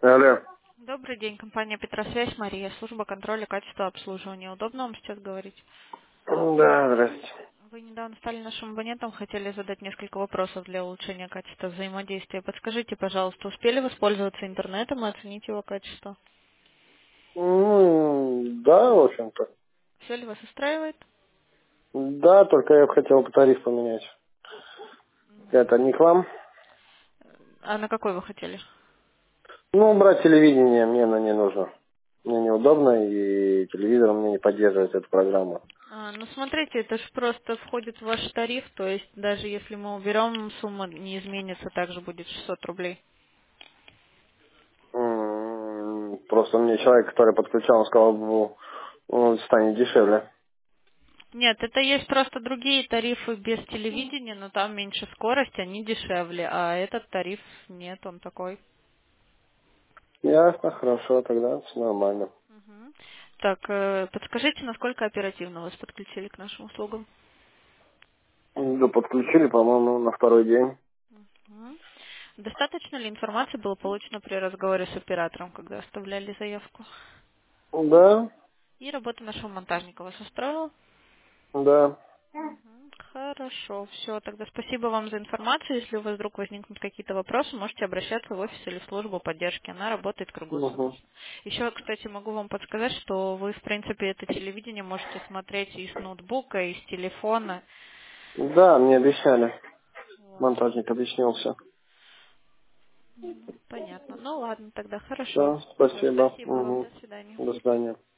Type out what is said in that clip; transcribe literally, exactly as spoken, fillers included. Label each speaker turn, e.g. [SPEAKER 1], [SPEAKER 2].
[SPEAKER 1] Алло.
[SPEAKER 2] Добрый день, компания Петросвязь, Мария, служба контроля качества обслуживания. Удобно вам сейчас говорить?
[SPEAKER 1] Да, здрасте.
[SPEAKER 2] Вы недавно стали нашим абонентом, хотели задать несколько вопросов для улучшения качества взаимодействия. Подскажите, пожалуйста, успели воспользоваться интернетом и оценить его качество?
[SPEAKER 1] Ну, да, в общем-то.
[SPEAKER 2] Все ли вас устраивает?
[SPEAKER 1] Да, только я бы хотел бы тариф поменять. Это не к вам?
[SPEAKER 2] А на какой вы хотели?
[SPEAKER 1] Ну, брать телевидение мне на не нужно. Мне неудобно, и телевизор мне не поддерживает эту программу.
[SPEAKER 2] А, ну, смотрите, это же просто входит в ваш тариф, то есть даже если мы уберем, сумма не изменится, также будет шестьсот рублей.
[SPEAKER 1] М, Просто мне человек, который подключал, он сказал, ну, он станет дешевле.
[SPEAKER 2] Нет, это есть просто другие тарифы без телевидения, но там меньше скорость, они дешевле, а этот тариф нет, он такой.
[SPEAKER 1] Ясно, хорошо, тогда все нормально.
[SPEAKER 2] Мгм. Так, э, подскажите, насколько оперативно вас подключили к нашим услугам?
[SPEAKER 1] Да, подключили, по-моему, на второй день.
[SPEAKER 2] Мгм. Достаточно ли информации было получено при разговоре с оператором, когда оставляли заявку?
[SPEAKER 1] Да,
[SPEAKER 2] И работа нашего монтажника вас устроила?
[SPEAKER 1] да.
[SPEAKER 2] Мгм. Хорошо, все. Тогда спасибо вам за информацию. Если у вас вдруг возникнут какие-то вопросы, можете обращаться в офис или в службу поддержки. Она работает
[SPEAKER 1] Угу.
[SPEAKER 2] круглосуточно. Еще, кстати, могу вам подсказать, что вы, в принципе, это телевидение можете смотреть и с ноутбука, и с телефона.
[SPEAKER 1] Да, мне обещали.
[SPEAKER 2] Вот.
[SPEAKER 1] Монтажник объяснил все.
[SPEAKER 2] М, Понятно. Ну ладно, тогда хорошо.
[SPEAKER 1] Все,
[SPEAKER 2] Все,
[SPEAKER 1] спасибо.
[SPEAKER 2] спасибо вам.
[SPEAKER 1] Угу.
[SPEAKER 2] До свидания.
[SPEAKER 1] До свидания.